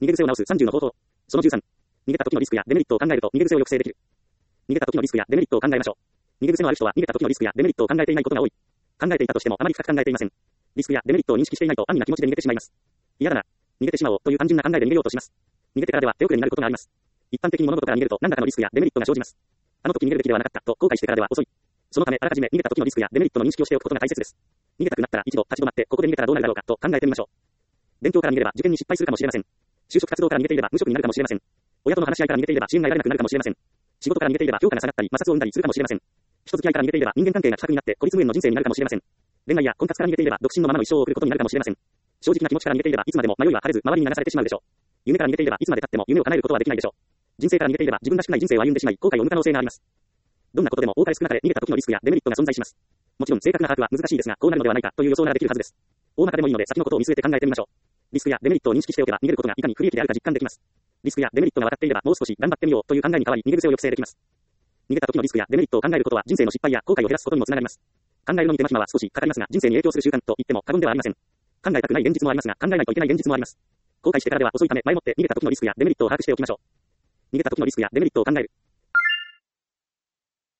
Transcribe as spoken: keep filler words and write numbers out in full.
逃げ癖を直すさんじゅうの方法。そのじゅうさん。逃げた時のリスクやデメリットを考えると逃げ癖を抑制できる。逃げた時のリスクやデメリットを考えましょう。逃げ癖のある人は逃げた時のリスクやデメリットを考えていないことが多い。考えていたとしてもあまり深く考えていません。リスクやデメリットを認識していないと安易な気持ちで逃げてしまいます。嫌だな。逃げてしまおうという単純な考えで逃げようとします。逃げてからでは手遅れになることがあります。一般的に物事から逃げると何らかのリスクやデメリットが生じます。あの時逃げるべきではなかったと後悔してからでは遅い。そのためあらかじめ逃げた時のリスクやデメリットの認識をしておくことが大切です。逃げたくなったら一度立ち止まってここで逃げたらどうなるだろうかと考えてみましょう。勉強から逃げれば受験に失敗するかもしれません。就職活動から逃げていれば無職になるかもしれません。親との話し合いから逃げていれば支援が得られなくなるかもしれません。仕事から逃げていれば評価が下がったり摩擦を生んだりするかもしれません。人付き合いから逃げていれば人間関係が希薄になって孤立無縁の人生になるかもしれません。恋愛や婚活から逃げていれば独身のままの一生を送ることになるかもしれません。正直な気持ちから逃げていればいつまでも迷いは晴れず周りに流されてしまうでしょう。夢から逃げていればいつまで経っても夢を叶えることはできないでしょう。人生から逃げていれば自分らしくない人生を歩んでしまい後悔を生む可能性があります。どんなことでも多かれ少なかれ逃げた時のリスクやデメリットが存在します。もちろん正確な把握は難しいですがこうなるのではないかという予想ならできるはずです。大まかでもいいので先のことを見据えて考えてみましょう。リスクやデメリットを認識しておけば逃げることがいかに不利益であるか実感できます。リスクやデメリットが分かっていればもう少し頑張ってみようという考えに変わり逃げ癖を抑制できます。逃げた時のリスクやデメリットを考えることは人生の失敗や後悔を減らすことにもつながります。考えるのに手間暇は少しかかりますが人生に影響する習慣と言っても過言ではありません。考えたくない現実もありますが考えないといけない現実もあります。後悔してからでは遅いため前もって逃げた時のリスクやデメリットを把握しておきましょう。逃げた時のリスクやデメリットを考える。